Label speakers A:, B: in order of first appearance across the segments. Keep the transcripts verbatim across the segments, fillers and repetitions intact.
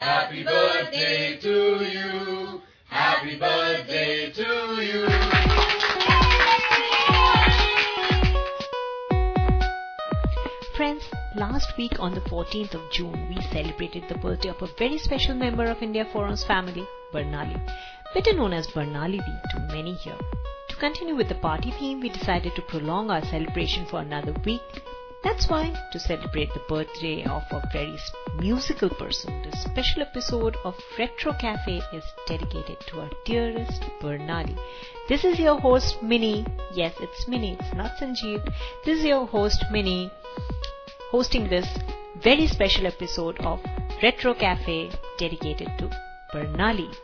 A: Happy birthday to you. Happy birthday to you.
B: Friends, last week on the fourteenth of June, we celebrated the birthday of a very special member of India Forum's family, Barnali, better known as Barnali Week to many here. To continue with the party theme, we decided to prolong our celebration for another week. That's why, to celebrate the birthday of a very musical person, this special episode of Retro Cafe is dedicated to our dearest Barnali. This is your host, Minnie. Yes, it's Minnie, it's not Sanjeev. This is your host, Minnie, hosting this very special episode of Retro Cafe dedicated to Barnali.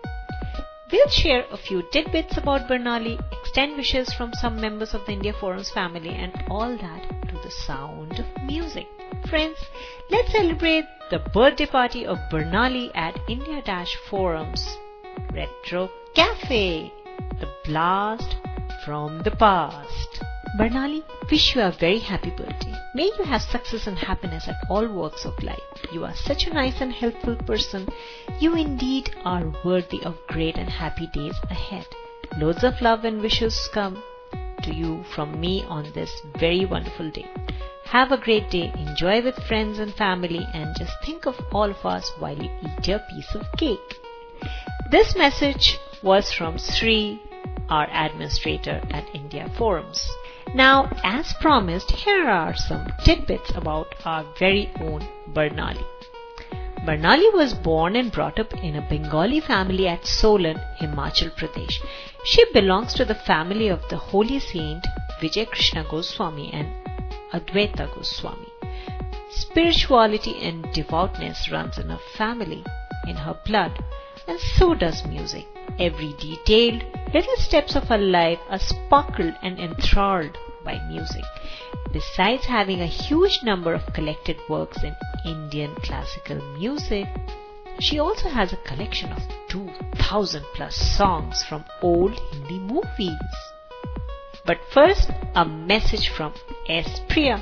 B: We'll share a few tidbits about Barnali, extend wishes from some members of the India Forum's family, and all that to the sound of music. Friends, let's celebrate the birthday party of Barnali at India Forum's Retro Cafe, the blast from the past. Barnali, wish you a very happy birthday. May you have success and happiness at all walks of life. You are such a nice and helpful person. You indeed are worthy of great and happy days ahead. Loads of love and wishes come to you from me on this very wonderful day. Have a great day, enjoy with friends and family, and just think of all of us while you eat your piece of cake. This message was from Sri, our administrator at India Forums. Now, as promised, here are some tidbits about our very own Barnali. Barnali was born and brought up in a Bengali family at Solan, Himachal Pradesh. She belongs to the family of the holy saint Vijay Krishna Goswami and Advaita Goswami. Spirituality and devoutness runs in her family, in her blood, and so does music. Every detailed little steps of her life are sparkled and enthralled by music. Besides having a huge number of collected works in Indian classical music, she also has a collection of two thousand plus songs from old Hindi movies. But first, a message from S. Priya.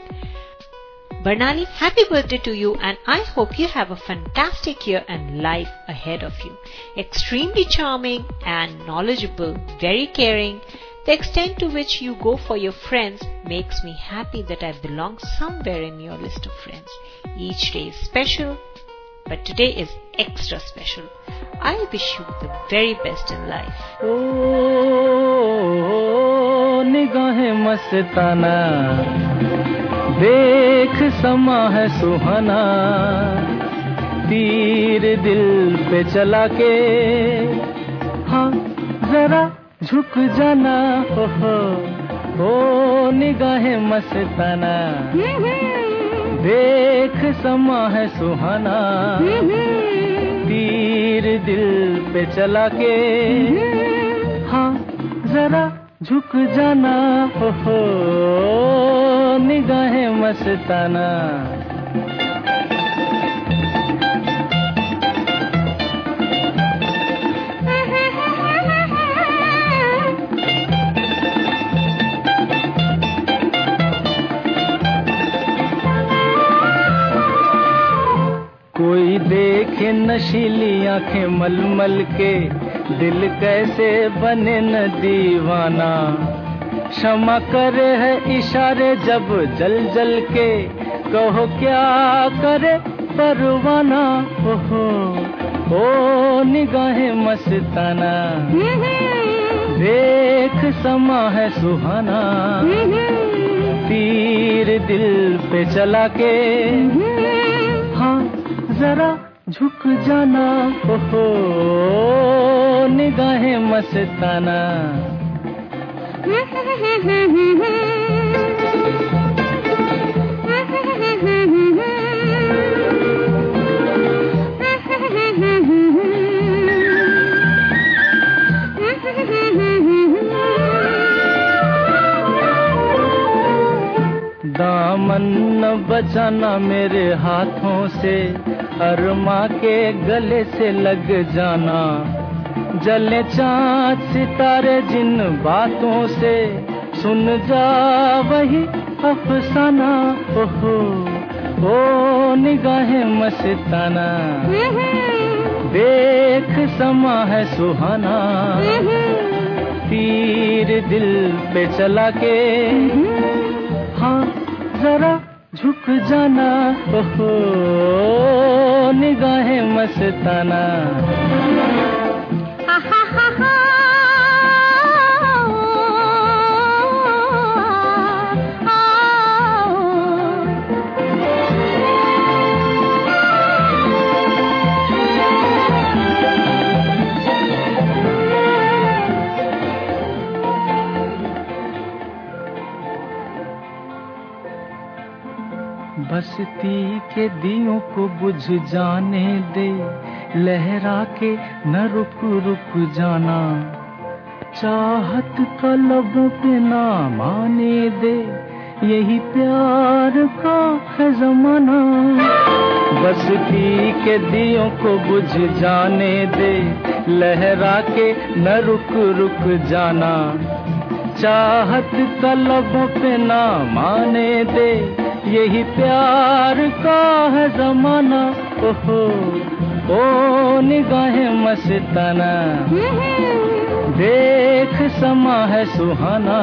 B: Barnali, happy birthday to you, and I hope you have a fantastic year and life ahead of you. Extremely charming and knowledgeable, very caring. The extent to which you go for your friends makes me happy that I belong somewhere in your list of friends. Each day is special, but today is extra special. I wish you the very best in life.
C: Oh, निगाहें मस्ताना देख समा है सुहाना तीर दिल पे चला के हाँ जरा झुक जाना हो हो ओ निगाहें मस्ताना देख समा है सुहाना तीर दिल पे चला के हाँ जरा झुक जाना हो हो निगाहें मस्ताना कोई देखे नशीली आंखें मलमल के दिल कैसे बने न दीवाना क्षमा करे है इशारे जब जल जल के कहो क्या करे परवाना ओहो ओ निगाहें मस्ताना देख समा है सुहाना तीर दिल पे चला के हाँ जरा झुक जाना ओहो निगाहें मस्ताना दामन न बचाना मेरे हाथों से अरमा के गले से लग जाना जले चाँद सितारे जिन बातों से सुन जा वही अफसाना ओहो ओ निगाहें मस्ताना, देख समा है सुहाना, तीर दिल पे चला के, हाँ जरा झुक जाना, ओहो निगाहें मस्ताना। बस्ती के दियों को बुझ जाने दे, लहरा के न रुक रुक जाना, चाहत का लबों पे ना माने दे, यही प्यार का है ज़माना। बस्ती के दियों को बुझ जाने दे, लहरा के न रुक रुक जाना, चाहत का लबों पे ना माने दे, यही प्यार का है ज़माना। ओहो ओ निगाहें मस्ताना, देख समा है सुहाना,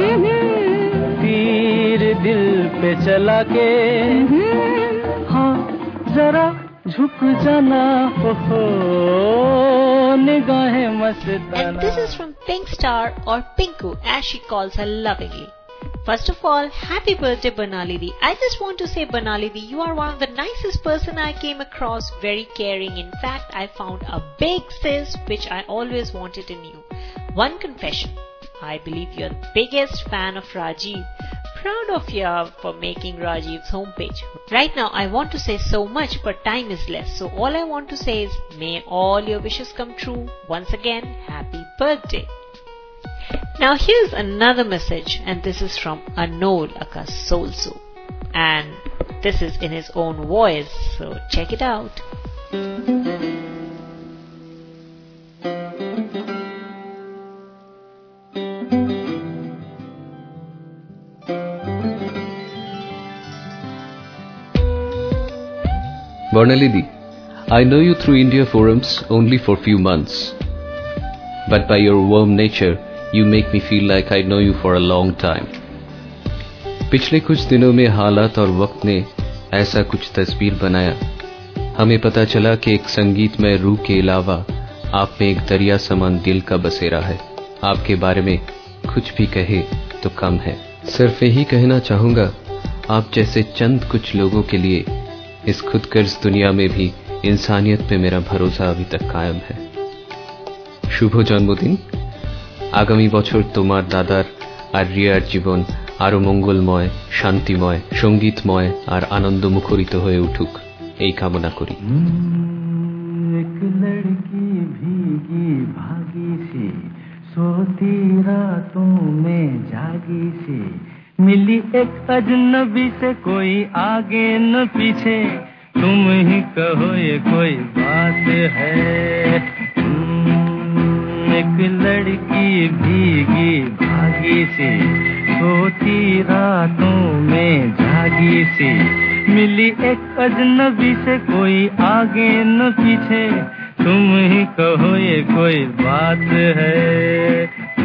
C: तीर दिल पे चला के, हाँ जरा झुक जाना, ओहो निगाहें मस्ताना।
B: And this is from Pink Star or Pinku as she calls her lovingly. First of all, happy birthday Barnali Di. I just want to say Barnali Di, you are one of the nicest person I came across, very caring. In fact, I found a big sis which I always wanted in you. One confession, I believe you're the biggest fan of Rajiv. Proud of you for making Rajiv's homepage. Right now I want to say so much but time is less, so all I want to say is may all your wishes come true. Once again, happy birthday. Now here's another message, and this is from Anol Akasolso, and this is in his own voice, so check it out.
D: Barnali Di, I know you through India forums only for few months, but by your warm nature, you make me feel like I know you for a long time. पिछले कुछ दिनों में हालात और वक्त ने ऐसा कुछ तस्वीर बनाया, हमें पता चला कि एक संगीतमय रूह के अलावा आप में एक दरिया समान दिल का बसेरा है. आपके बारे में कुछ भी कहे तो कम है. सिर्फ यही कहना चाहूंगा, आप जैसे चंद कुछ लोगों के लिए इस खुदगर्ज दुनिया में भी इंसानियत पे मेरा भरोसा अभी तक कायम है. शुभ जन्मदिन. आगामी বছর তোমার দাদার আর রিয়ার জীবন আরো মঙ্গলময়, শান্তিময়, সঙ্গীতময় আর আনন্দ মুখরিত হয়ে উঠুক এই কামনা করি.
C: एक लड़की भीगी भागी सी, सोती रातों में जागी सी, मिली एक अजनबी से कोई आगे न पीछे, तुम ही कहो ये कोई बात है. एक लड़की भीगी भागी सी, सोती रातों में जागी सी, मिली एक अजनबी से कोई आगे न पीछे, तुम ही कहो ये कोई बात है.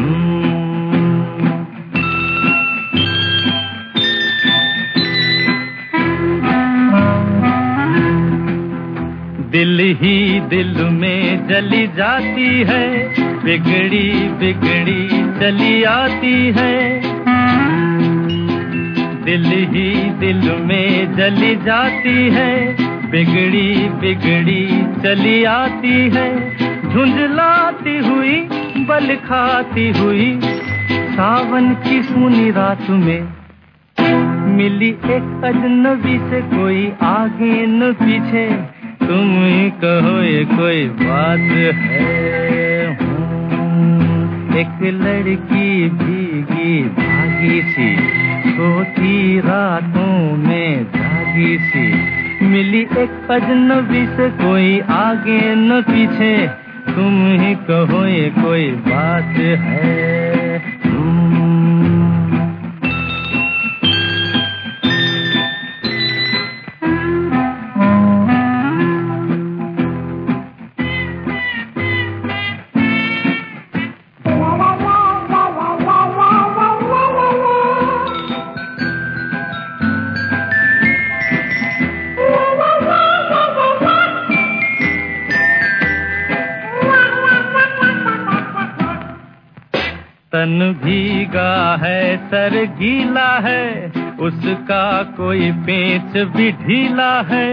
C: दिल ही दिल में जली जाती है, बिगड़ी बिगड़ी चली आती है. दिल ही दिल में जली जाती है, बिगड़ी बिगड़ी चली आती है. झुंझलाती हुई बल खाती हुई, सावन की सुनी रात में मिली एक अजनबी से कोई आगे न पीछे, तुम ही कहो ये कोई बात है. एक लड़की भीगी भागी सी, सोती रातों में जागी सी, मिली एक अजनबी से कोई आगे न पीछे, तुम ही कहो ये कोई बात है. तन भीगा है सर गीला है, उसका कोई पेच भी ढीला है।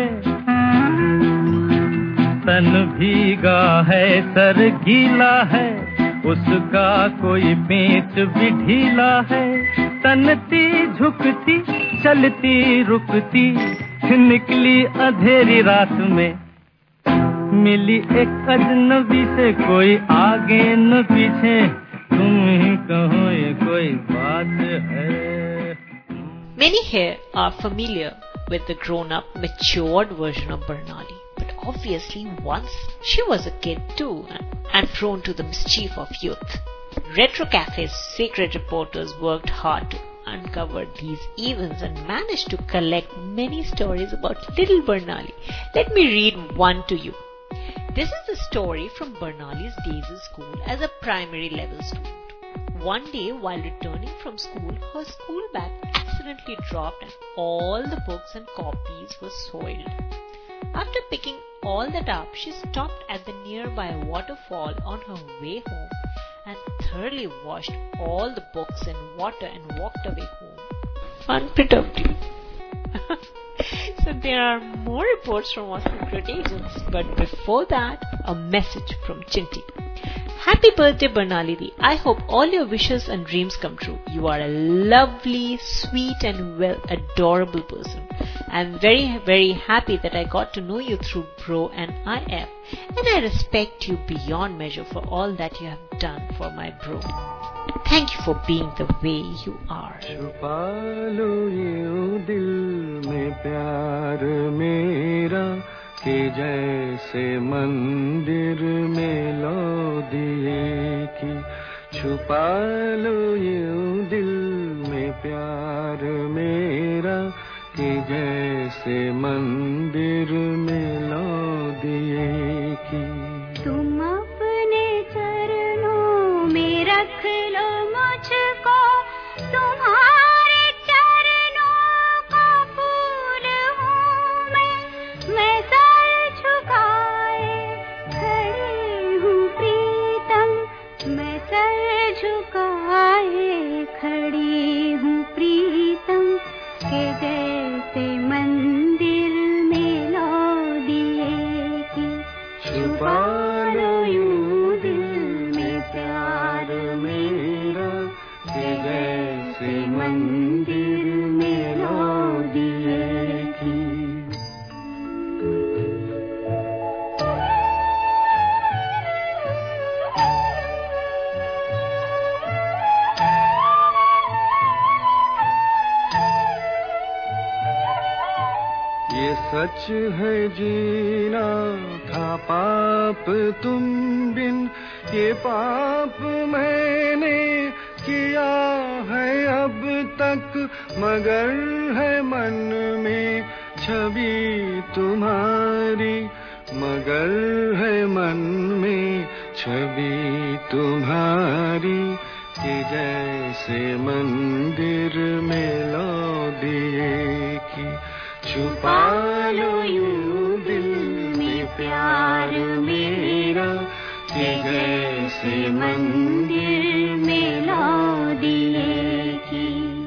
C: तन भीगा है सर गीला है, उसका कोई पेच भी ढीला है। तनती झुकती चलती रुकती निकली अंधेरी रात में, मिली एक अजनबी से कोई आगे न पीछे, तुम ही कहो ये कोई बात है।
B: Many here are familiar with the grown-up, matured version of Barnali. But obviously once she was a kid too, and prone to the mischief of youth. Retro Cafe's secret reporters worked hard to uncover these events and managed to collect many stories about little Barnali. Let me read one to you. This is the story from Barnali's days at school as a primary level student. One day while returning from school, her school bag accidentally dropped and all the books and copies were soiled. After picking all that up, she stopped at the nearby waterfall on her way home and thoroughly washed all the books in water and walked away home unperturbedly. So there are more reports from our secret agents, but before that, a message from Chinti. Happy birthday, Barnali. I hope all your wishes and dreams come true. You are a lovely, sweet and well adorable person. I'm very, very happy that I got to know you through Bro and I F, and I respect you beyond measure for all that you have done for my bro. Thank you for being the way you are.
C: छुपा लो यूं दिल में प्यार मेरा, कि जैसे मंदिर में लो दिए की। छुपा लो यूं दिल में प्यार मेरा, कि जैसे मंदिर में लो दिए की।
E: तुम अपने चरणों में रख लो मुझको, तुम्हारे चरणों का फूल हूँ मैं। मैं सर झुकाए खड़ी हूँ प्रीतम, मैं सर झुकाए खड़ी हूँ प्रीतम, के जैसे मंदिर में लो दिए की। छुपा लो यूं दिल में प्यार मेरा, के जैसे मंदिर में लो दिए की। ये सच है जीना था पाप तुम बिन, ये पाप मैंने किया है अब तक, मगर है मन में छवि तुम्हारी, मगर है मन में छवि तुम्हारी, कि जैसे मंदिर में लो दिए की। छुपा लो यूं दिल में प्यार मेरा, कि जैसे मंदिर में लो दिए की।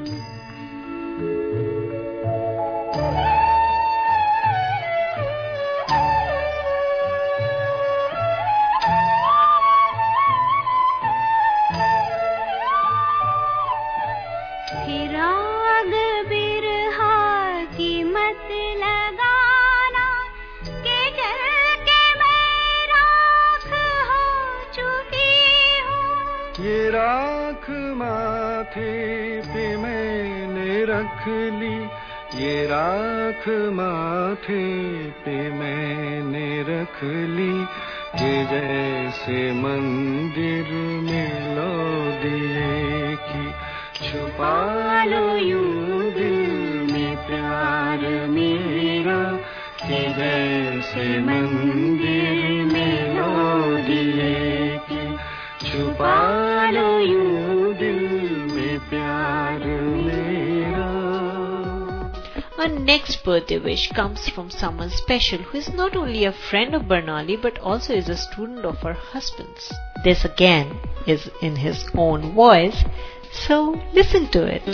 E: फिराग बिरहा की मत लगाना, के जल के मैं राख हो चुकी हूँ। ये राख माथे पे मैंने रख ली, ये राख माथे पे मैंने रख ली, कि जैसे मंदिर में लो दिए की। छुपा लो यूं दिल में प्यार मेरा, कि जैसे मंदिर में लो दिए की। छुपा लो यूं दिल में प्यार मेरा।
B: Our next birthday wish comes from someone special who is not only a friend of Barnali but also is a student of her husband's. This again is in his own voice, so listen to it.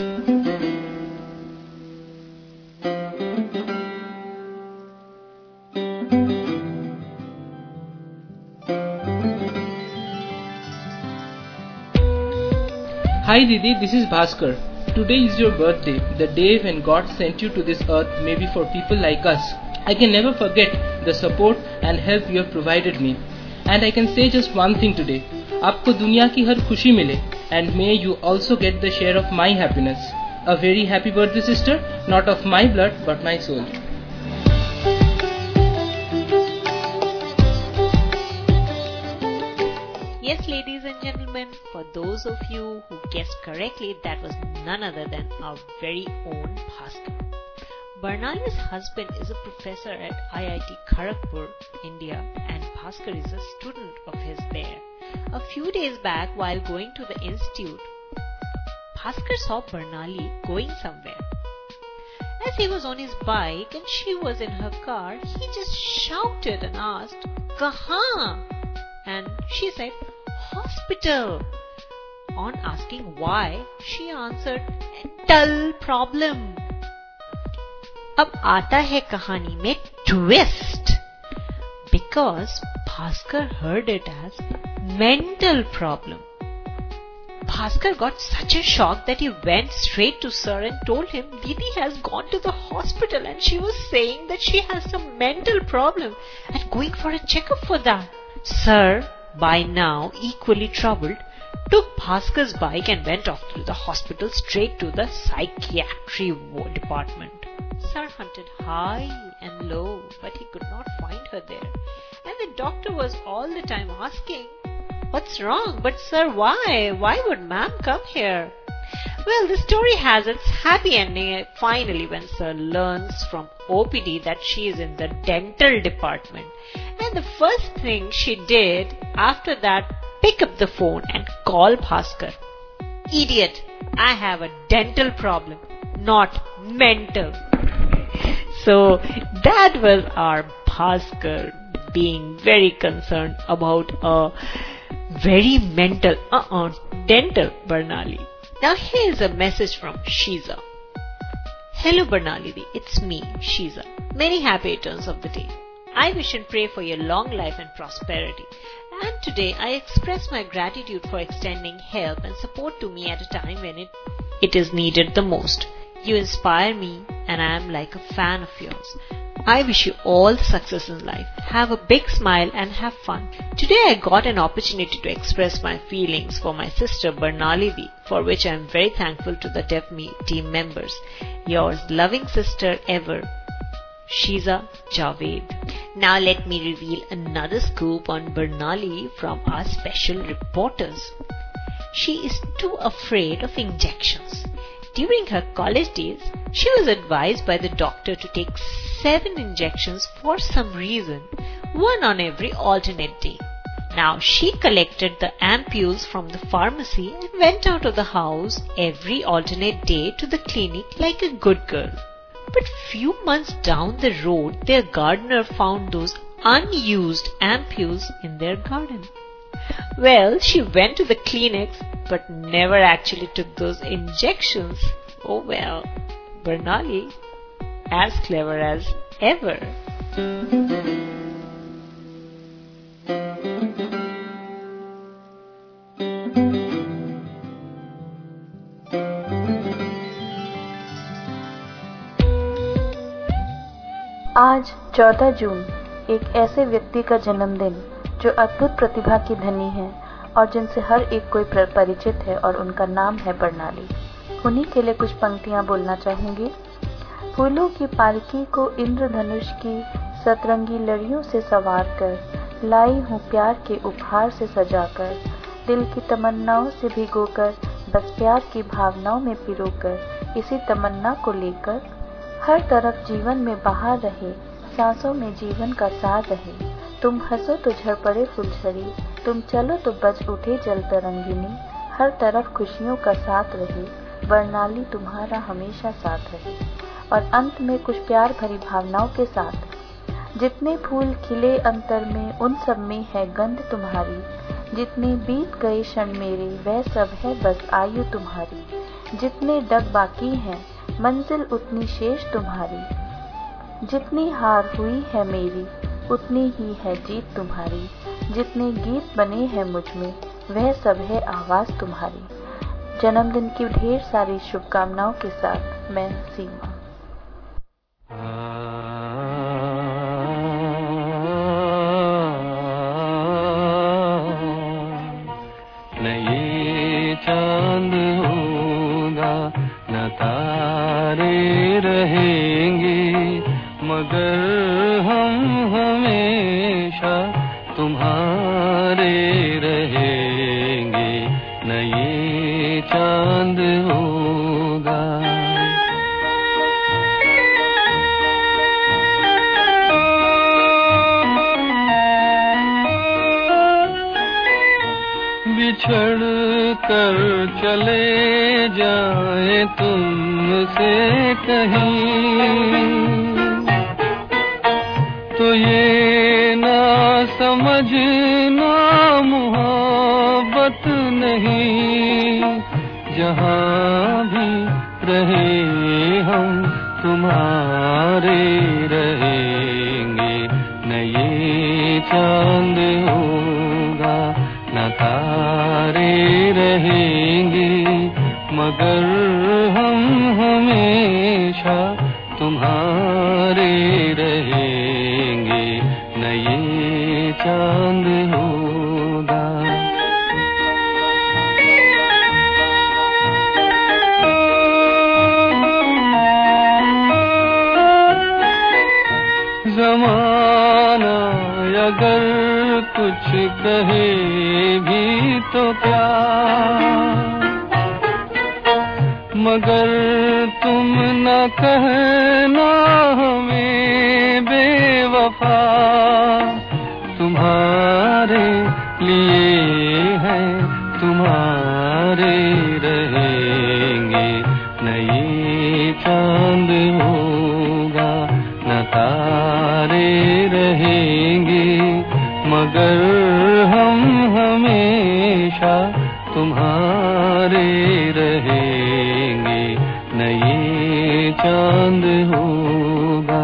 F: Hi Didi, this is Bhaskar. Today is your birthday, the day when God sent you to this earth, maybe for people like us. I can never forget the support and help you have provided me. And I can say just one thing today. आपको दुनिया की हर खुशी मिले, and may you also get the share of my happiness. A very happy birthday, sister, not of my blood but my soul.
B: Yes, ladies and gentlemen, for those of you who guessed correctly, that was none other than our very own Bhaskar. Barnali's husband is a professor at I I T Kharagpur, India, and Bhaskar is a student of his there. A few days back, while going to the institute, Bhaskar saw Barnali going somewhere. As he was on his bike and she was in her car, he just shouted and asked, "Kahan?" And she said, "Hospital." On asking why, she answered, "Dental problem." अब आता है कहानी में twist, because Bhaskar heard it as mental problem. Bhaskar got such a shock that he went straight to Sir and told him Didi has gone to the hospital and she was saying that she has some mental problem and going for a checkup for that. Sir, by now equally troubled, took Bhaskar's bike and went off to the hospital straight to the psychiatry department. Sir hunted high and low, but he could not find her there. And the doctor was all the time asking, "What's wrong? But sir, why? Why would ma'am come here?" Well, the story has its happy ending finally when Sir learns from O P D that she is in the dental department. And the first thing she did after that, pick up the phone and call Bhaskar. "Idiot, I have a dental problem, not mental." So that was our Bhaskar being very concerned about a very mental, uh-uh, dental Barnali. Now here is a message from Shiza. "Hello Barnali, it's me, Shiza. Many happy returns of the day. I wish and pray for your long life and prosperity. And today I express my gratitude for extending help and support to me at a time when it, it is needed the most. You inspire me and I am like a fan of yours. I wish you all success in life. Have a big smile and have fun. Today I got an opportunity to express my feelings for my sister Barnali V, for which I am very thankful to the Deaf Me team members. Yours loving sister ever, Shiza Javed." Now let me reveal another scoop on Barnali from our special reporters. She is too afraid of injections. During her college days, she was advised by the doctor to take seven injections for some reason, one on every alternate day. Now she collected the ampules from the pharmacy and went out of the house every alternate day to the clinic like a good girl. But few months down the road, their gardener found those unused ampules in their garden. Well, she went to the clinics but never actually took those injections. Oh well, Barnali, as clever as ever.
G: आज चौदह जून एक ऐसे व्यक्ति का जन्मदिन जो अद्भुत प्रतिभा की धनी है और जिनसे हर एक कोई परिचित है, और उनका नाम है बरनाली। उन्हीं के लिए कुछ पंक्तियां बोलना चाहूंगी। फूलों की पालकी को इंद्रधनुष की सतरंगी लड़ियों से सवार कर लाई हूँ प्यार के उपहार से सजाकर, दिल की तमन्नाओं से भिगोकर बस प्यार की भावनाओं में पिरोकर, इसी तमन्ना को लेकर हर तरफ जीवन में बहार रहे, सांसों में जीवन का सार रहे। तुम हंसो तो झड़ पड़े फुलझड़ी, तुम चलो तो बज उठे जल तरंगिनी, हर तरफ खुशियों का साथ रहे, बरनाली तुम्हारा हमेशा साथ रहे। और अंत में कुछ प्यार भरी भावनाओं के साथ, जितने फूल खिले अंतर में उन सब में है गंध तुम्हारी, जितने बीत गए क्षण मेरे वह सब है बस आयु तुम्हारी, जितने डग बाकी हैं मंजिल उतनी शेष तुम्हारी, जितनी हार हुई है मेरी उतनी ही है जीत तुम्हारी, जितने गीत बने हैं मुझ में वह सब है आवाज तुम्हारी। जन्मदिन की ढेर सारी शुभकामनाओं के साथ मैं सीमा।
C: न ये चांद होगा न तारे रहेंगे, मगर हम हमेशा तुम्हारे रहेंगे। न ये चांद होगा। बिछड़ कर चले जाए तुमसे कहीं, तो ये ना समझना मोहब्बत नहीं। जहाँ भी रहे हम तुम्हारे रहेंगे। न ये चांद होगा न तारे रहेंगे, मगर हम हमेशा तुम्हारे रहेंगे। न ये चांद होगा। ज़माना अगर कुछ कहे भी तो क्या, मगर तुम न कहना हमें बेवफा। तुम्हारे लिए है तुम्हारे रहेंगे। न ये चांद होगा न तारे रहेंगे, मगर हम हमेशा तुम्हारे रहेंगे। न ये चांद होगा।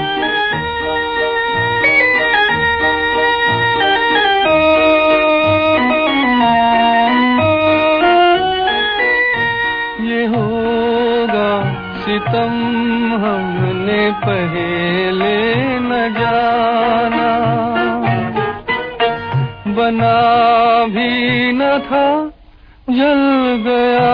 C: ये होगा सितम हमने पहले न जाना, बना भी न था जल गया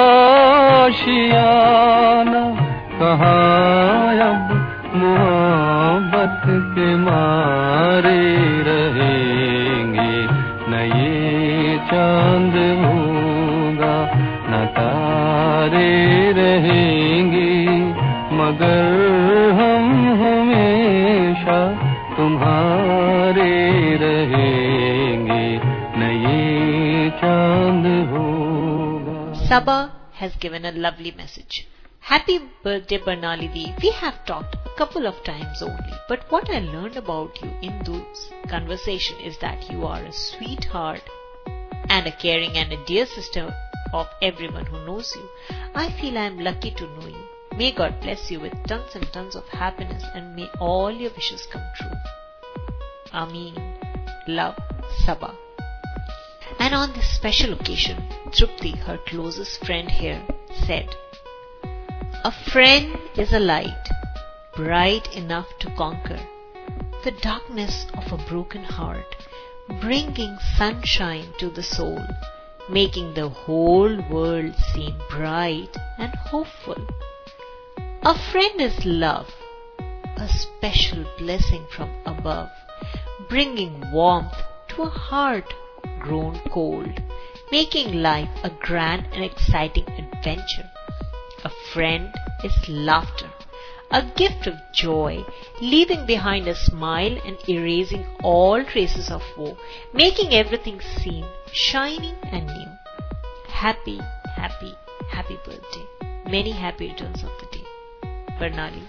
C: आशियाना। कहाँ अब मोहब्बत के मारे रहेंगे। न ये चांद होगा न तारे रहेंगे, मगर हम हमेशा तुम्हारे रहेंगे। न ये चांद होगा।
B: Sabah has given a lovely message. Happy birthday Barnali Di. We have talked a couple of times only, but what I learned about you in those conversation is that you are a sweetheart and a caring and a dear sister of everyone who knows you. I feel I am lucky to know you. May God bless you with tons and tons of happiness, and may all your wishes come true. Ameen. Love, Sabah. And on this special occasion, Trupti, her closest friend here, said, "A friend is a light, bright enough to conquer the darkness of a broken heart, bringing sunshine to the soul, making the whole world seem bright and hopeful. A friend is love, a special blessing from above, bringing warmth to a heart grown cold, making life a grand and exciting adventure. A friend is laughter, a gift of joy, leaving behind a smile and erasing all traces of woe, making everything seem shining and new. Happy, happy, happy birthday. Many happy returns of the day. Barnali."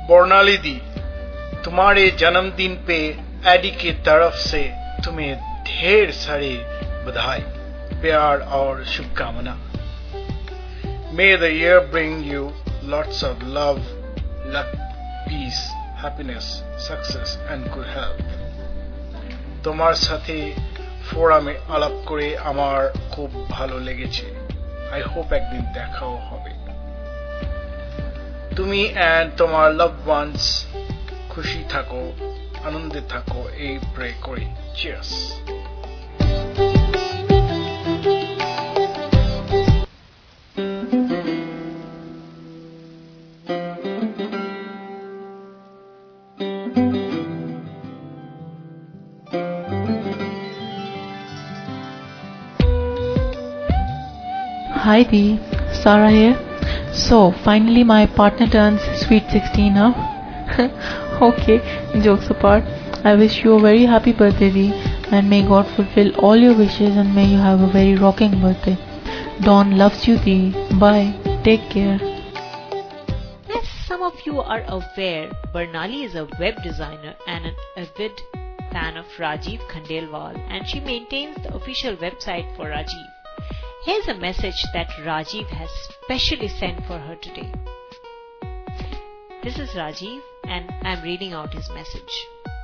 H: Barnali दी, तुम्हारे जन्मदिन पे AD की तरफ से तुम्हें ढेर सारी बधाई, प्यार और शुभकामना। May the year bring you lots of love, luck, peace, happiness, success and good health. তোমার সাথে ফোরামে আলাপ করে আমার খুব ভালো লেগেছে। I hope একদিন দেখাও হবে। তুমি and তোমার loved ones খুশি থাকো, আনন্দে থাকো, এই প্রে করি। Cheers.
I: Hi Dee, Sarah here. So, finally my partner turns sweet sixteen, huh? Okay, jokes apart. I wish you a very happy birthday, Dee, and may God fulfill all your wishes and may you have a very rocking birthday. Dawn loves you, Dee. Bye. Take care.
B: As some of you are aware, Bernali is a web designer and an avid fan of Rajiv Khandelwal, and she maintains the official website for Rajiv. Here's a message that Rajiv has specially sent for her today. This is Rajiv and I'm reading out his message.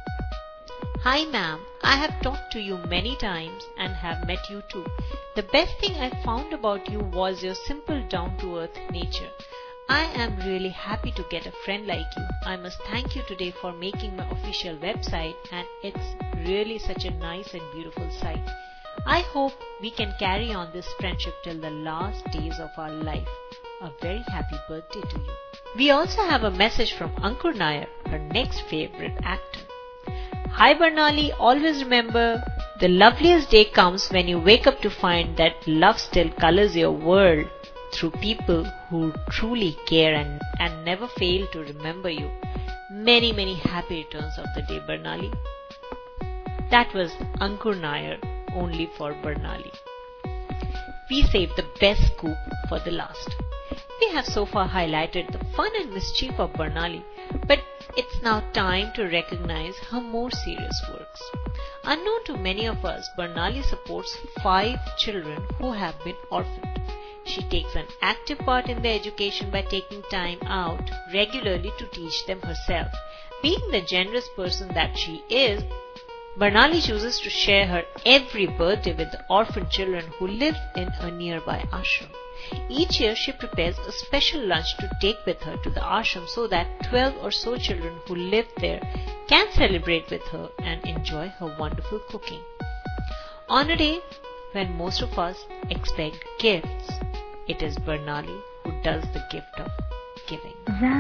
B: Hi ma'am, I have talked to you many times and have met you too. The best thing I found about you was your simple down-to-earth nature. I am really happy to get a friend like you. I must thank you today for making my official website, and it's really such a nice and beautiful site. I hope we can carry on this friendship till the last days of our life. A very happy birthday to you. We also have a message from Ankur Nair, her next favorite actor. Hi Bernali, always remember, the loveliest day comes when you wake up to find that love still colors your world through people who truly care and, and never fail to remember you. Many, many happy returns of the day, Bernali. That was Ankur Nair, only for Bernali. We saved the best scoop for the last. We have so far highlighted the fun and mischief of Bernali, but it's now time to recognize her more serious works. Unknown to many of us, Bernali supports five children who have been orphaned. She takes an active part in their education by taking time out regularly to teach them herself. Being the generous person that she is, Bernali chooses to share her every birthday with the orphan children who live in a nearby ashram. Each year she prepares a special lunch to take with her to the ashram so that twelve or so children who live there can celebrate with her and enjoy her wonderful cooking. On a day when most of us expect gifts, it is Bernali who does the gift of giving.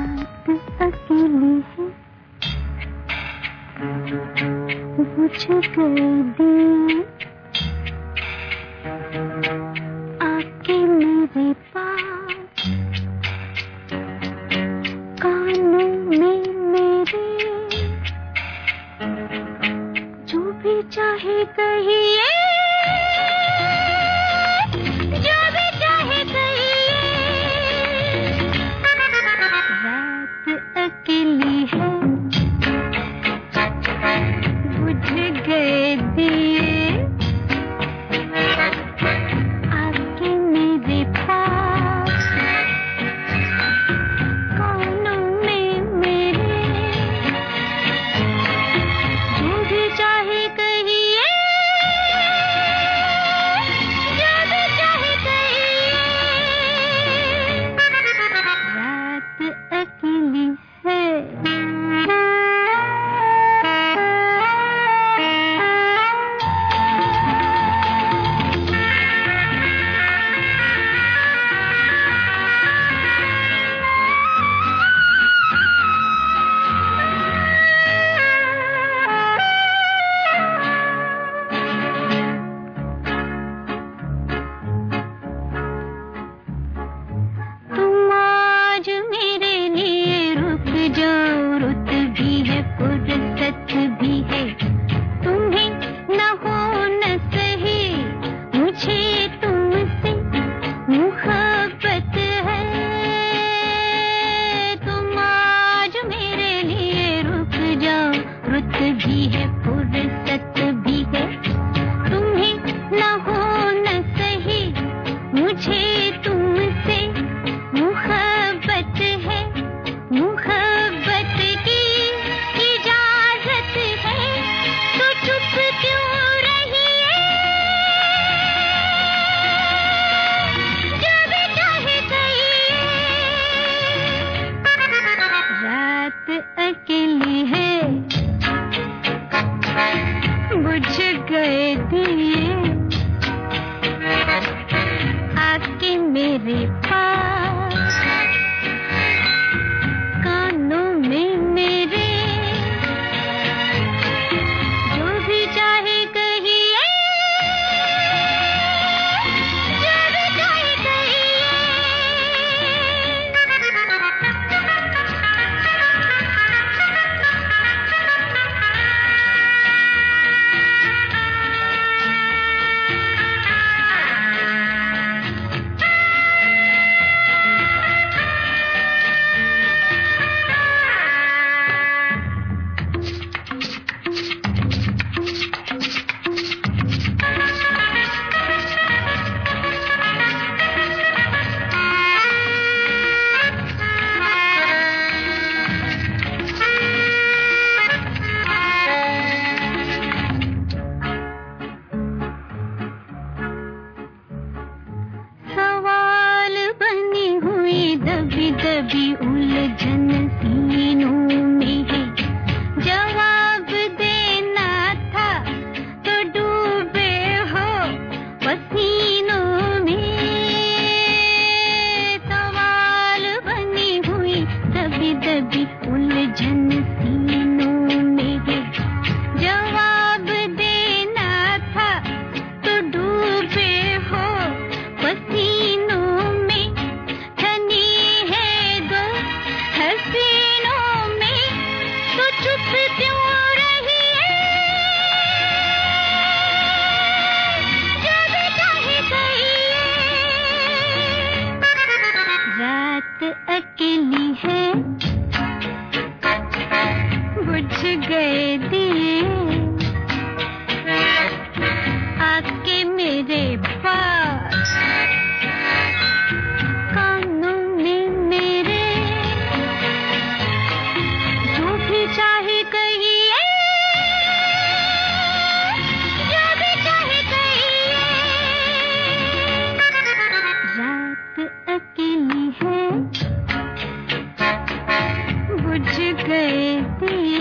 E: बुझ गई दी आके मेरे पास कानों में मेरे जो भी चाहे कहिए जो भी चाहे कहिए रात अकेली है गए दिए आके मेरे पास कानों में मेरे जो भी चाहे कहिए जो भी चाहे कहिए रात अकेली है अकेली है, बुझ गए दिए आके मेरे पास, कानों में मेरे जो भी चाहे कहिए, जो भी चाहे कहिए। सवाल बनी हुई दबी दबी उलझन सीनों में है, जवाब देना था तो डूबे हो पसीनों में। सवाल बनी हुई दबी दबी उलझन सीनों में है, जवाब देना था तो डूबे हो पसीनों में। धनी है दो हसीनों में, तो चुप क्यों रही है, जो भी चाहे कहिए। रात अकेली है, बुझ गए दिए आके मेरे पास, कानों में मेरे जो भी चाहे कहिए, जो भी चाहे कहिए। रात अकेली है, बुझ गए दिए